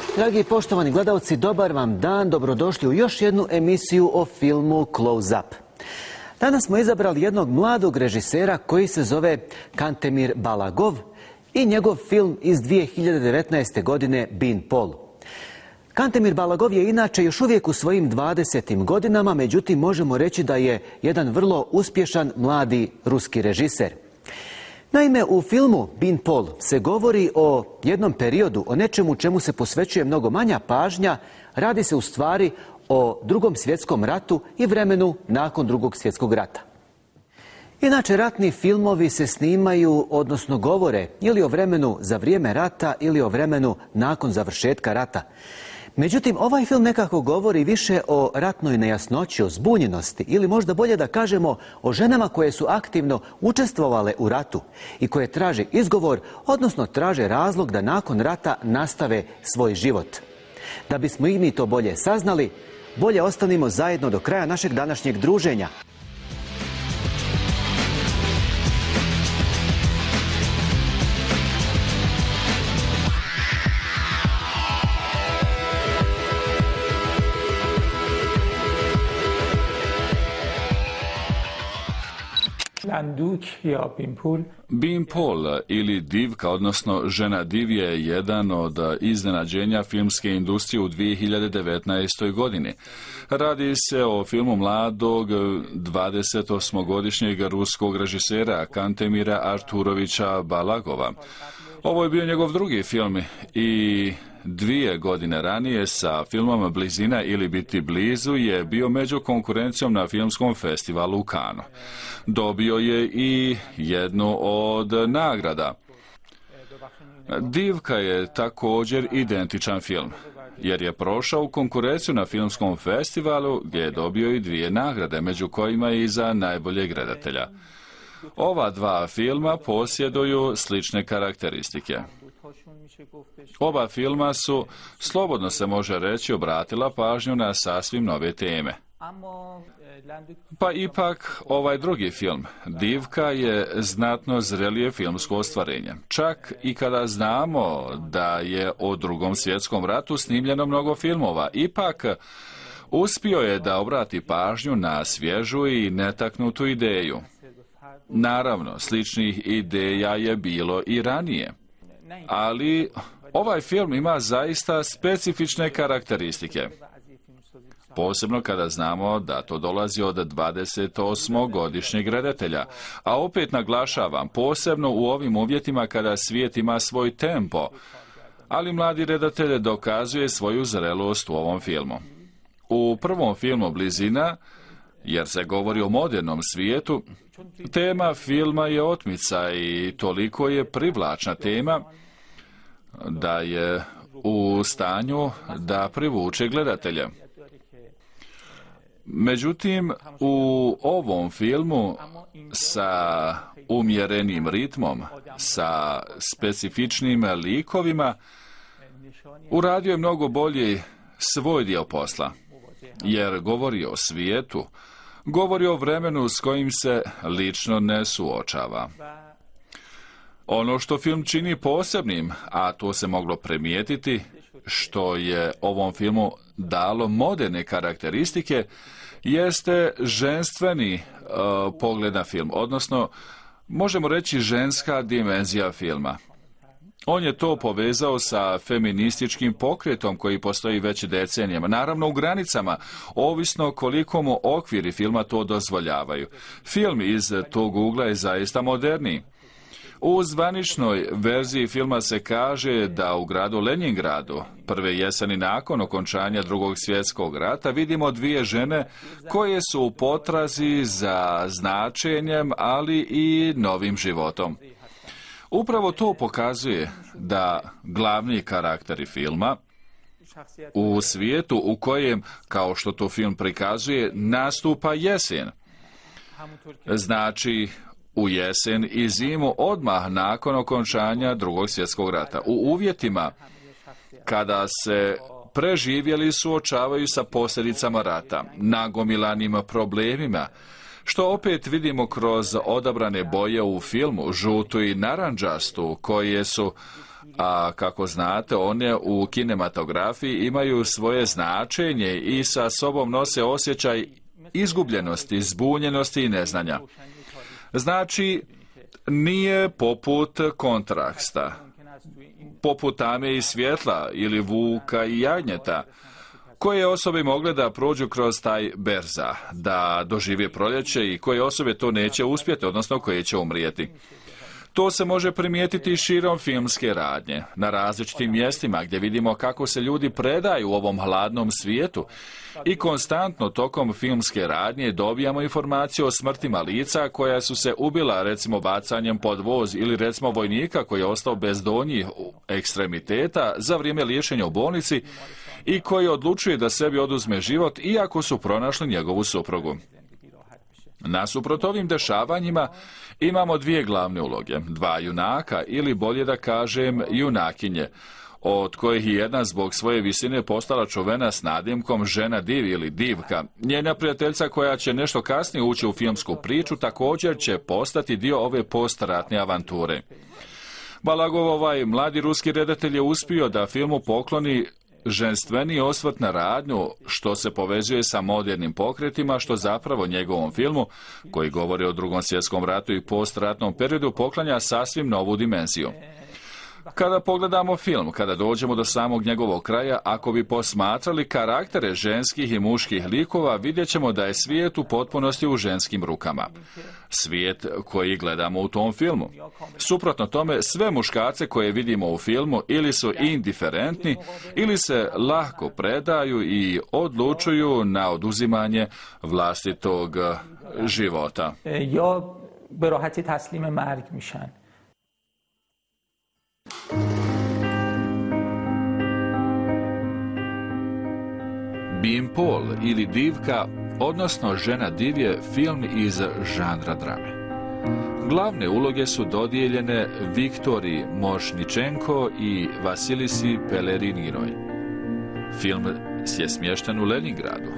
Dragi poštovani gledalci, dobar vam dan, dobrodošli u još jednu emisiju o filmu Close Up. Danas smo izabrali jednog mladog režisera koji se zove Kantemir Balagov i njegov film iz 2019. godine Bin Pol. Kantemir Balagov je inače još uvijek u svojim 20. godinama, međutim možemo reći da je jedan vrlo uspješan mladi ruski režiser. Naime, u filmu Bin Pol se govori o jednom periodu, o nečemu čemu se posvećuje mnogo manja pažnja. Radi se u stvari o Drugom svjetskom ratu i vremenu nakon Drugog svjetskog rata. Inače, ratni filmovi se snimaju, odnosno govore, ili o vremenu za vrijeme rata ili o vremenu nakon završetka rata. Međutim, ovaj film nekako govori više o ratnoj nejasnoći, o zbunjenosti ili možda bolje da kažemo o ženama koje su aktivno učestvovale u ratu i koje traže izgovor, odnosno traže razlog da nakon rata nastave svoj život. Da bismo i mi to bolje saznali, bolje ostanimo zajedno do kraja našeg današnjeg druženja. Bin Pol ili Divka, odnosno Žena div, je jedan od iznenađenja filmske industrije u 2019. godini. Radi se o filmu mladog 28-godišnjeg ruskog režisera Kantemira Arturovića Balagova. Ovo je bio njegov drugi film i 2 godine ranije sa filmom Blizina ili Biti blizu je bio među konkurencijom na filmskom festivalu u Cannesu. Dobio je i jednu od nagrada. Divka je također identičan film, jer je prošao u konkurenciju na filmskom festivalu gdje je dobio i 2 nagrade, među kojima i za najboljeg redatelja. Ova 2 filma posjeduju slične karakteristike. Oba filma su, slobodno se može reći, obratila pažnju na sasvim nove teme. Pa ipak, ovaj drugi film, Divka, je znatno zrelije filmsko ostvarenje. Čak i kada znamo da je o Drugom svjetskom ratu snimljeno mnogo filmova, ipak uspio je da obrati pažnju na svježu i netaknutu ideju. Naravno, sličnih ideja je bilo i ranije, ali ovaj film ima zaista specifične karakteristike. Posebno kada znamo da to dolazi od 28-godišnjeg redatelja. A opet naglašavam, posebno u ovim uvjetima kada svijet ima svoj tempo, ali mladi redatelj dokazuje svoju zrelost u ovom filmu. U prvom filmu Blizina, jer se govori o modernom svijetu, tema filma je otmica i toliko je privlačna tema da je u stanju da privuče gledatelja. Međutim, u ovom filmu sa umjerenim ritmom, sa specifičnim likovima, uradio je mnogo bolje svoj dio posla, jer govori o svijetu, govori o vremenu s kojim se lično ne suočava. Ono što film čini posebnim, a to se moglo primijetiti, što je ovom filmu dalo moderne karakteristike, jeste ženstveni pogled na film, odnosno možemo reći ženska dimenzija filma. On je to povezao sa feminističkim pokretom koji postoji već decenijama, naravno u granicama, ovisno koliko mu okviri filma to dozvoljavaju. Film iz tog ugla je zaista moderniji. U zvaničnoj verziji filma se kaže da u gradu Leningradu, prve jeseni nakon okončanja Drugog svjetskog rata, vidimo 2 žene koje su u potrazi za značenjem, ali i novim životom. Upravo to pokazuje da glavni karakteri filma u svijetu u kojem, kao što to film prikazuje, nastupa jesen. Znači, u jesen i zimu odmah nakon okončanja Drugog svjetskog rata. U uvjetima kada se preživjeli suočavaju sa posljedicama rata, nagomilanim problemima, Što opet vidimo kroz odabrane boje u filmu, žutu i narandžastu, koje su, a kako znate, one u kinematografiji imaju svoje značenje i sa sobom nose osjećaj izgubljenosti, zbunjenosti i neznanja. Znači, nije poput kontrasta, poput tame i svjetla ili vuka i jagnjeta, koje osobe mogle da prođu kroz taj berza, da dožive proljeće i koje osobe to neće uspjeti, odnosno koje će umrijeti. To se može primijetiti širom filmske radnje, na različitim mjestima gdje vidimo kako se ljudi predaju u ovom hladnom svijetu i konstantno tokom filmske radnje dobijamo informacije o smrtima lica koja su se ubila, recimo bacanjem pod voz, ili recimo vojnika koji je ostao bez donjih ekstremiteta za vrijeme liječenja u bolnici i koji odlučuje da sebi oduzme život iako su pronašli njegovu suprugu. Nasuprot ovim dešavanjima imamo dvije glavne uloge, dva junaka ili bolje da kažem junakinje, od kojih je jedna zbog svoje visine postala čuvena s nadimkom žena div ili divka. Njena prijateljica koja će nešto kasnije ući u filmsku priču također će postati dio ove postratne avanture. Balagov, ovaj mladi ruski redatelj, je uspio da filmu pokloni ženstveni osvrt na radnju, što se povezuje sa modernim pokretima, što zapravo njegovom filmu, koji govori o Drugom svjetskom ratu i postratnom periodu, poklanja sasvim novu dimenziju. Kada pogledamo film, kada dođemo do samog njegovog kraja, ako bi posmatrali karaktere ženskih i muških likova, vidjet ćemo da je svijet u potpunosti u ženskim rukama. Svijet koji gledamo u tom filmu. Suprotno tome, sve muškarce koje vidimo u filmu ili su indiferentni, ili se lahko predaju i odlučuju na oduzimanje vlastitog života. Ja be rahati taslim marg mishan. Bimpol ili divka, odnosno žena div, je film iz žanra drame. Glavne uloge su dodijeljene Viktoriji Mošničenko i Vasilisi Pelerininoj. Film je smješten u Leningradu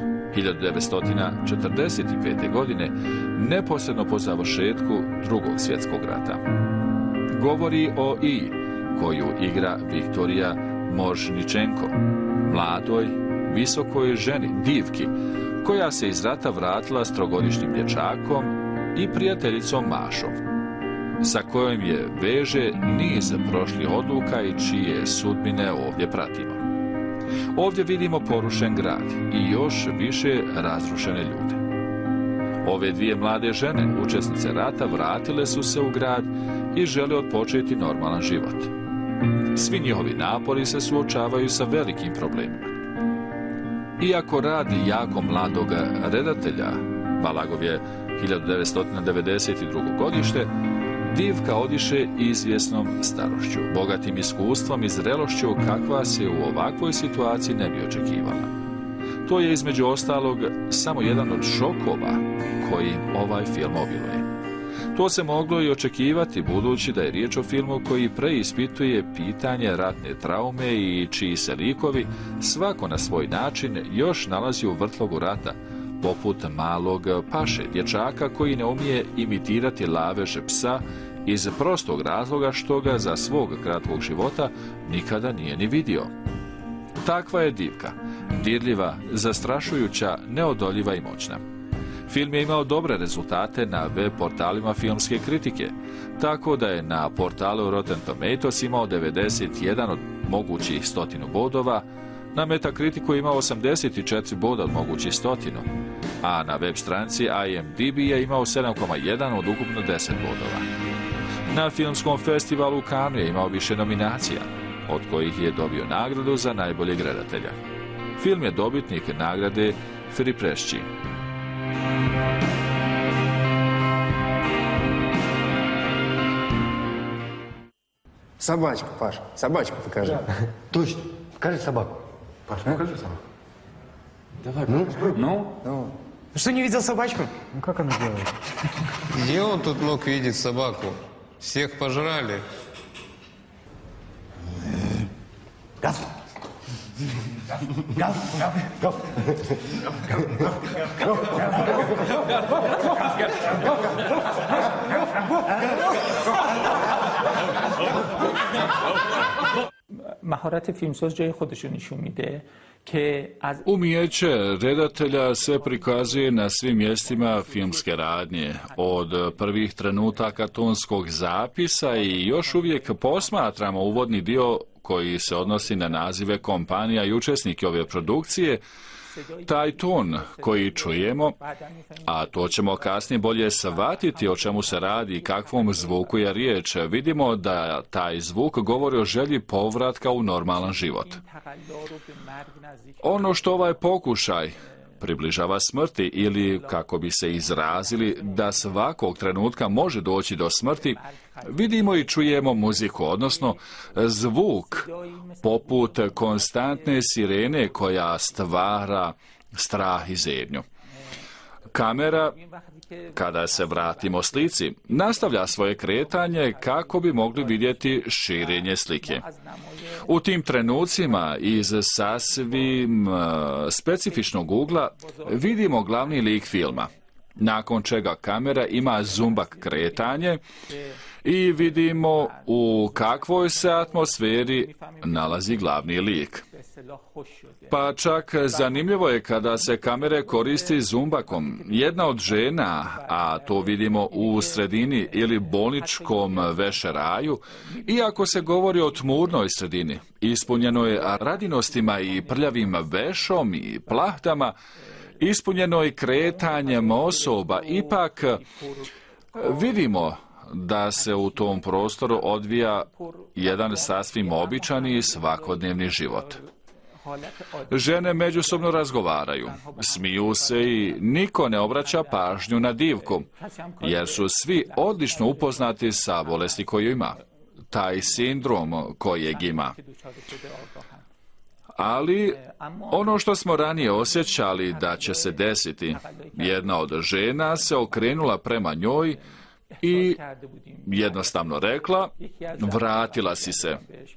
1945. godine, neposredno po završetku Drugog svjetskog rata. Govori o I, koju igra Viktorija Mošničenko, mladoj, visokoj ženi, divki, koja se iz rata vratila s trogodišnjim dječakom i prijateljicom Mašom, sa kojom je veže niz prošlih odluka i čije sudbine ovdje pratimo. Ovdje vidimo porušen grad i još više razrušene ljude. Ove dvije mlade žene, učesnice rata, vratile su se u grad i žele otpočeti normalan život. Svi njihovi napori se suočavaju sa velikim problemima. Iako radi jako mladog redatelja, Balagov je 1992. godište, divka odiše izvjesnom starošću, bogatim iskustvom i zrelošću kakva se u ovakvoj situaciji ne bi očekivala. To je između ostalog samo jedan od šokova koji ovaj film obiluje. To se moglo i očekivati, budući da je riječ o filmu koji preispituje pitanje ratne traume i čiji se likovi, svako na svoj način, još nalazi u vrtlogu rata, poput malog paše, dječaka koji ne umije imitirati lavež psa iz prostog razloga što ga za svog kratkog života nikada nije ni vidio. Takva je divka, dirljiva, zastrašujuća, neodoljiva i moćna. Film je imao dobre rezultate na web portalima filmske kritike, tako da je na portalu Rotten Tomatoes imao 91 od mogućih 100 bodova, na Metakritiku imao 84 boda od mogućih 100, a na web stranici IMDb je imao 7,1 od ukupno 10 bodova. Na filmskom festivalu u Cannesu je imao više nominacija, od kojih je dobio nagradu za najboljeg redatelja. Film je dobitnik nagrade Friprešći. Собачка, Паш, собачку покажи. Да. Точно, покажи собаку. Паш, покажи собаку. Давай, ну? Что, не видел собачку? Ну, как она делает? Где он тут мог видеть собаку? Всех пожрали. Гав. مهارت فیلمساز جای خودش رو نشون میده که از Umijeće redatelja se prikazuje na svim mjestima filmske radnje, od prvih trenutaka tonskog zapisa i još uvijek posmatramo uvodni dio koji se odnosi na nazive kompanija i učesnike ove produkcije. Taj ton koji čujemo, a to ćemo kasnije bolje shvatiti o čemu se radi i kakvom zvuku je riječ, vidimo da taj zvuk govori o želji povratka u normalan život. Ono što ovaj pokušaj približava smrti ili, kako bi se izrazili, da svakog trenutka može doći do smrti, vidimo i čujemo muziku, odnosno zvuk poput konstantne sirene koja stvara strah i zebnju. Kamera, kada se vratimo slici, nastavlja svoje kretanje kako bi mogli vidjeti širenje slike. U tim trenucima iz sasvim specifičnog ugla vidimo glavni lik filma, nakon čega kamera ima zumbak kretanje i vidimo u kakvoj se atmosferi nalazi glavni lik. Pa čak zanimljivo je kada se kamere koristi zumbakom. Jedna od žena, a to vidimo u sredini ili bolničkom vešeraju, iako se govori o tmurnoj sredini, ispunjenoj radinostima i prljavim vešom i plahtama, ispunjenoj kretanjem osoba, ipak vidimo da se u tom prostoru odvija jedan sasvim običan i svakodnevni život. Žene međusobno razgovaraju, smiju se i niko ne obraća pažnju na divku, jer su svi odlično upoznati sa bolesti koju ima, taj sindrom kojeg ima. Ali ono što smo ranije osjećali da će se desiti, jedna od žena se okrenula prema njoj i jednostavno rekla, vratila si se.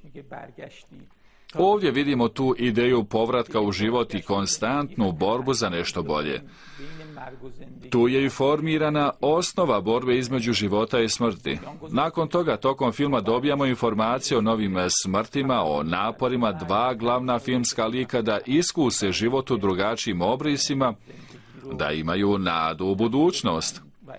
Ovdje vidimo tu ideju povratka u život i konstantnu borbu za nešto bolje. Tu je i formirana osnova borbe između života i smrti. Nakon toga, tokom filma dobijamo informacije o novim smrtima, o naporima dva glavna filmska lika da iskuse život u drugačijim obrisima, da imaju nadu u budućnost.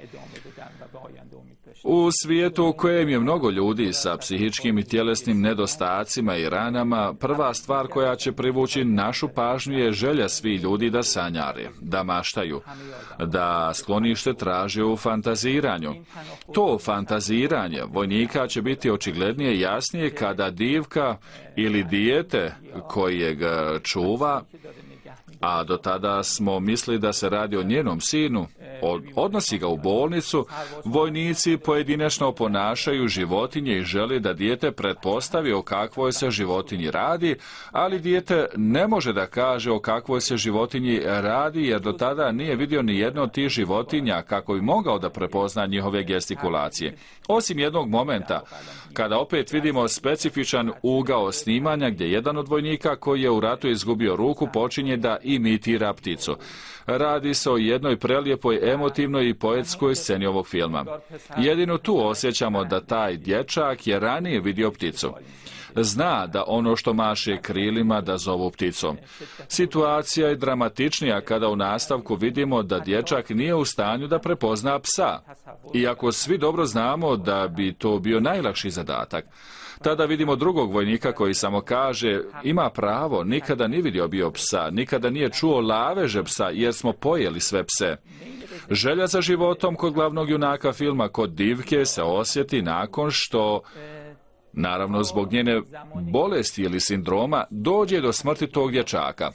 U svijetu u kojem je mnogo ljudi sa psihičkim i tjelesnim nedostacima i ranama, prva stvar koja će privući našu pažnju je želja svih ljudi da sanjare, da maštaju, da sklonište traže u fantaziranju. To fantaziranje vojnika će biti očiglednije i jasnije kada divka ili dijete kojeg čuva, a do tada smo mislili da se radi o njenom sinu, odnosi ga u bolnicu, vojnici pojedinačno ponašaju životinje i žele da dijete pretpostavi o kakvoj se životinji radi, ali dijete ne može da kaže o kakvoj se životinji radi, jer do tada nije vidio ni jedno od tih životinja kako bi mogao da prepozna njihove gestikulacije. Osim jednog momenta, kada opet vidimo specifičan ugao snimanja gdje jedan od vojnika koji je u ratu izgubio ruku počinje da imitira pticu. Radi se o jednoj prelijepoj, emotivnoj i poetskoj sceni ovog filma. Jedino tu osjećamo da taj dječak je ranije vidio pticu. Zna da ono što maše krilima da zovu pticom. Situacija je dramatičnija kada u nastavku vidimo da dječak nije u stanju da prepozna psa. Iako svi dobro znamo da bi to bio najlakši zadatak. Tada vidimo drugog vojnika koji samo kaže, ima pravo, nikada nije vidio bio psa, nikada nije čuo laveže psa jer smo pojeli sve pse. Želja za životom kod glavnog junaka filma, kod divke, se osjeti nakon što, naravno zbog njene bolesti ili sindroma, dođe do smrti tog dječaka.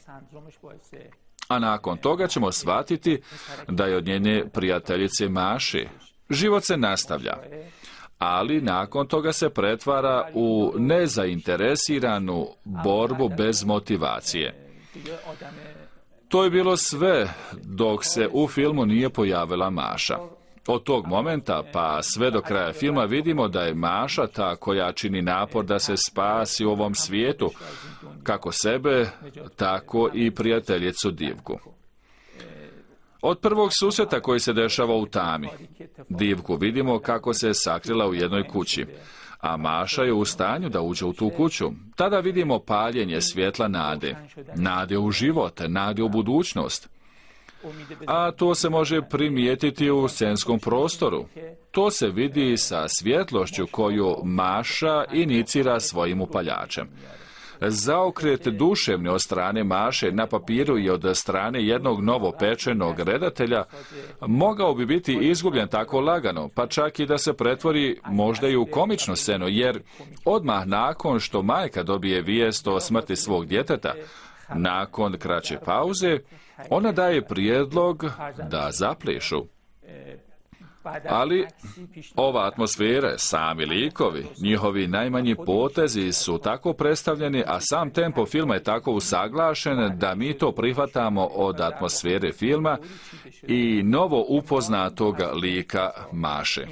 A nakon toga ćemo shvatiti da je od njene prijateljice Maše. Život se nastavlja, ali nakon toga se pretvara u nezainteresiranu borbu bez motivacije. To je bilo sve dok se u filmu nije pojavila Maša. Od tog momenta pa sve do kraja filma vidimo da je Maša ta koja čini napor da se spasi u ovom svijetu, kako sebe, tako i prijateljicu Divku. Od prvog susreta koji se dešava u tami, Divku vidimo kako se sakrila u jednoj kući, a Maša je u stanju da uđe u tu kuću. Tada vidimo paljenje svjetla nade, nade u život, nade u budućnost. A to se može primijetiti u scenskom prostoru. To se vidi sa svjetlošću koju Maša inicira svojim upaljačem. Zaokret duševni od strane Maše na papiru i od strane jednog novopečenog redatelja mogao bi biti izgubljen tako lagano, pa čak i da se pretvori možda i u komičnu scenu, jer odmah nakon što majka dobije vijest o smrti svog djeteta, nakon kraće pauze, ona daje prijedlog da zaplešu. Ali ova atmosfera, sami likovi, njihovi najmanji potezi su tako predstavljeni, a sam tempo filma je tako usaglašen da mi to prihvatamo od atmosfere filma i novo upoznatog lika Maše.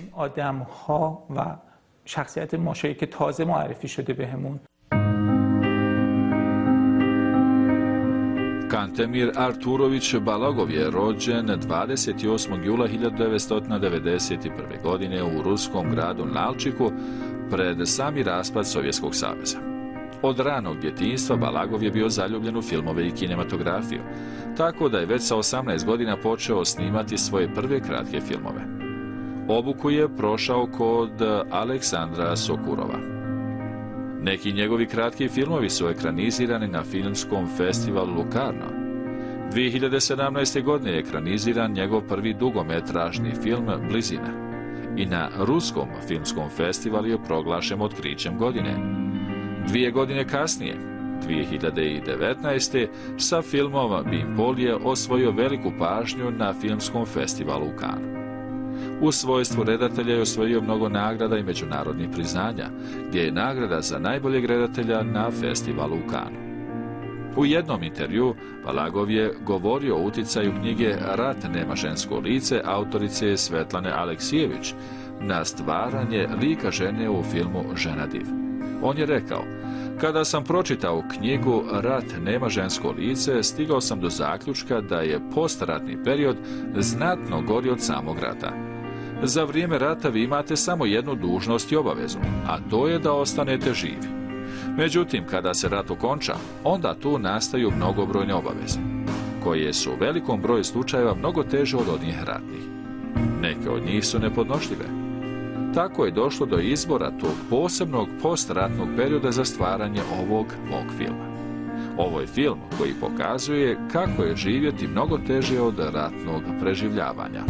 Kantemir Arturović Balagov je rođen 28. jula 1991. godine u ruskom gradu Nalčiku pred sami raspad Sovjetskog saveza. Od ranog djetinjstva Balagov je bio zaljubljen u filmove i kinematografiju, tako da je već sa 18 godina počeo snimati svoje prve kratke filmove. Obuku je prošao kod Aleksandra Sokurova. Neki njegovi kratki filmovi su ekranizirani na filmskom festivalu Lukarno. 2017. godine je ekraniziran njegov prvi dugometražni film Blizina i na ruskom filmskom festivalu je proglašen otkrićem godine. 2 godine kasnije, 2019. sa filmom Bimpol je osvojio veliku pažnju na filmskom festivalu u Cannesu. U svojstvu redatelja je osvojio mnogo nagrada i međunarodnih priznanja, gdje je nagrada za najboljeg redatelja na festivalu u Cannesu. U jednom intervju Balagov je govorio o uticaju knjige Rat nema žensko lice autorice Svetlane Aleksijević na stvaranje lika žene u filmu Žena div. On je rekao: kada sam pročitao knjigu Rat nema žensko lice, stigao sam do zaključka da je postratni period znatno gori od samog rata. Za vrijeme rata vi imate samo jednu dužnost i obavezu, a to je da ostanete živi. Međutim, kada se rat okonča, onda tu nastaju mnogobrojne obaveze, koje su u velikom broju slučajeva mnogo teže od onih ratnih. Neke od njih su nepodnošljive. Tako je došlo do izbora tog posebnog postratnog perioda za stvaranje ovog mog filma. Ovo je film koji pokazuje kako je živjeti mnogo teže od ratnog preživljavanja.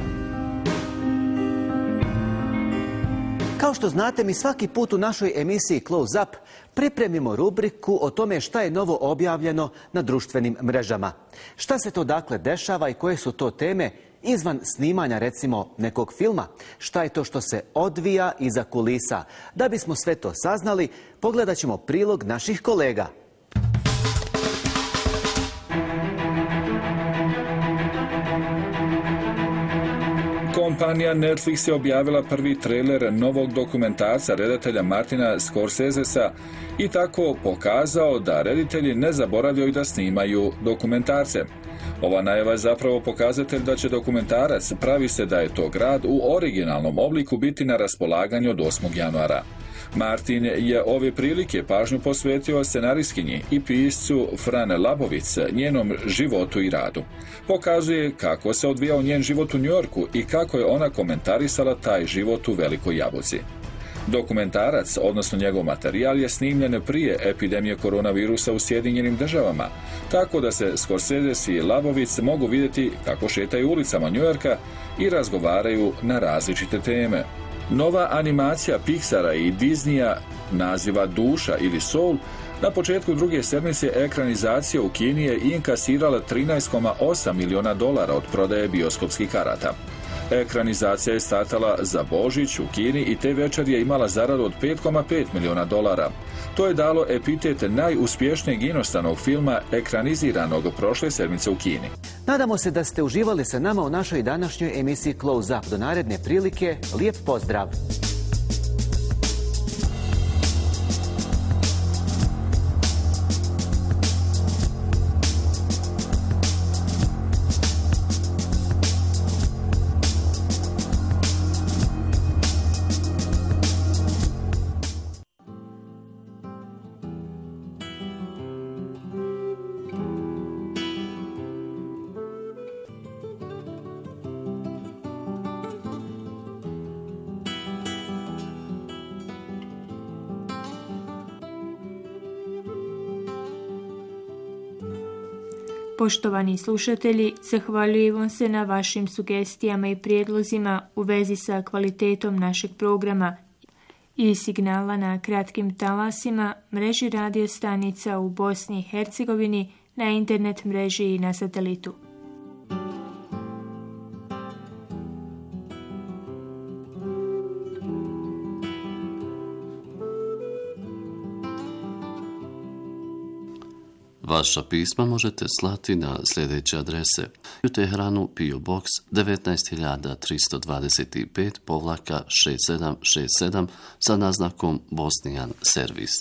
Kao što znate, mi svaki put u našoj emisiji Close Up pripremimo rubriku o tome šta je novo objavljeno na društvenim mrežama. Šta se to dakle dešava i koje su to teme izvan snimanja recimo nekog filma? Šta je to što se odvija iza kulisa? Da bismo sve to saznali, pogledat ćemo prilog naših kolega. Kompanija Netflix je objavila prvi trailer novog dokumentarca redatelja Martina Scorsesesa i tako pokazao da reditelji ne zaboravljaju da snimaju dokumentarce. Ova najava je zapravo pokazatelj da će dokumentarac, pravi se da je to grad, u originalnom obliku biti na raspolaganju od 8. januara. Martin je ove prilike pažnju posvetio scenarijskinji i piscu Fran Labovic, njenom životu i radu. Pokazuje kako se odvijao njen život u Njujorku i kako je ona komentarisala taj život u Velikoj Jabuci. Dokumentarac, odnosno njegov materijal, je snimljen prije epidemije koronavirusa u Sjedinjenim Državama, tako da se Scorsese i Labovic mogu vidjeti kako šetaju ulicama Njujorka i razgovaraju na različite teme. Nova animacija Pixara i Disneya naziva Duša ili Soul na početku druge sedmice ekranizacije u Kini je inkasirala $13,8 milijuna od prodaje bioskopskih karata. Ekranizacija je startala za Božić u Kini i te večer je imala zaradu od $5,5 miliona. To je dalo epitet najuspješnijeg inostranog filma ekraniziranog prošle sedmice u Kini. Nadamo se da ste uživali sa nama u našoj današnjoj emisiji Close Up. Do naredne prilike, lijep pozdrav! Poštovani slušatelji, zahvaljujem vam se na vašim sugestijama i prijedlozima u vezi sa kvalitetom našeg programa i signala na kratkim talasima, mreži radio stanica u Bosni i Hercegovini, na internet mreži i na satelitu. Vaša pisma možete slati na sljedeće adrese: u Teheranu PO Box 19325-6767 sa naznakom Bosnijan servis.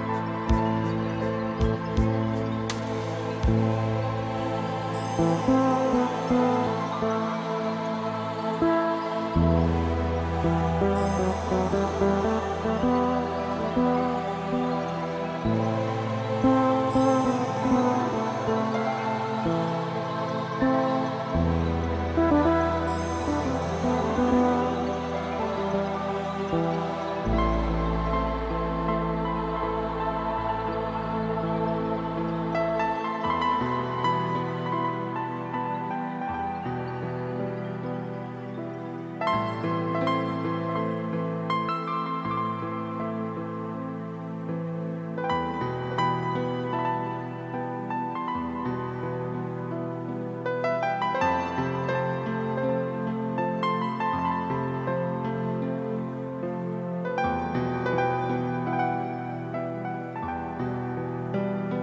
Thank you.